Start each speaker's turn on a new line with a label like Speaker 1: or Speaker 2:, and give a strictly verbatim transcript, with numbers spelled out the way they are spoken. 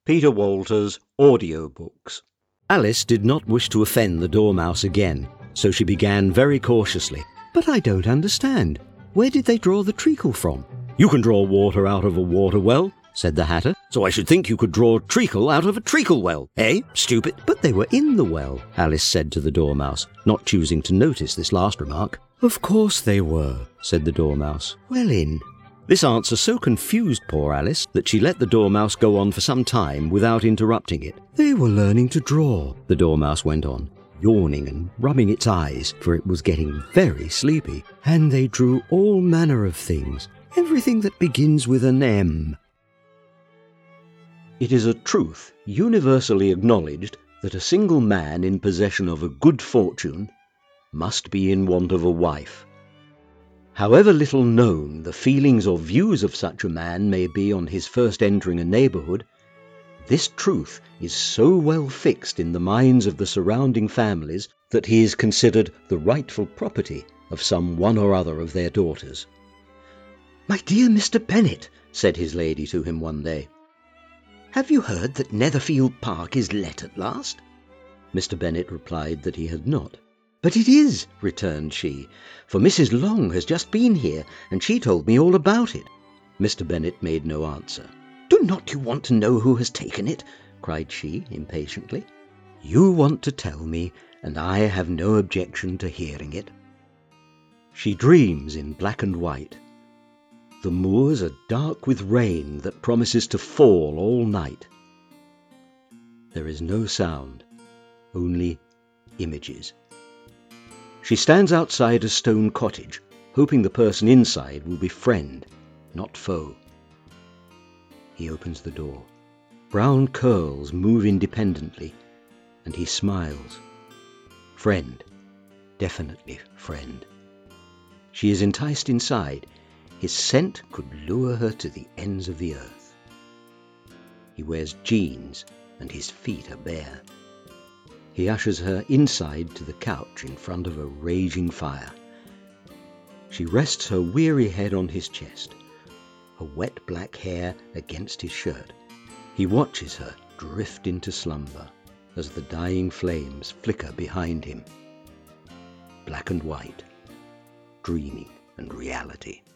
Speaker 1: Peter Walters Audiobooks. Alice did not wish to offend the Dormouse again, so she began very cautiously. "But I don't understand. Where did they draw the treacle from?" "You can draw water out of a water well," said the Hatter, "so I should think you could draw treacle out of a treacle well. Eh, stupid?" "But they were in the well," Alice said to the Dormouse, not choosing to notice this last remark. "Of course they were," said the Dormouse. "Well in." This answer so confused poor Alice that she let the Dormouse go on for some time without interrupting it. "They were learning to draw," the Dormouse went on, yawning and rubbing its eyes, for it was getting very sleepy. "And they drew all manner of things, everything that begins with an M." It is a truth universally acknowledged that a single man in possession of a good fortune must be in want of a wife. However little known the feelings or views of such a man may be on his first entering a neighbourhood, this truth is so well fixed in the minds of the surrounding families that he is considered the rightful property of some one or other of their daughters. "My dear Mister Bennet," said his lady to him one day, "have you heard that Netherfield Park is let at last?" Mister Bennet replied that he had not. "But it is," returned she, "for Missus Long has just been here, and she told me all about it." Mister Bennet made no answer. "Do not you want to know who has taken it?" cried she impatiently. "You want to tell me, and I have no objection to hearing it." She dreams in black and white. The moors are dark with rain that promises to fall all night. There is no sound, only images. She stands outside a stone cottage, hoping the person inside will be friend, not foe. He opens the door. Brown curls move independently, and he smiles. Friend, definitely friend. She is enticed inside. His scent could lure her to the ends of the earth. He wears jeans, and his feet are bare. He ushers her inside to the couch in front of a raging fire. She rests her weary head on his chest, her wet black hair against his shirt. He watches her drift into slumber as the dying flames flicker behind him. Black and white, dreaming and reality.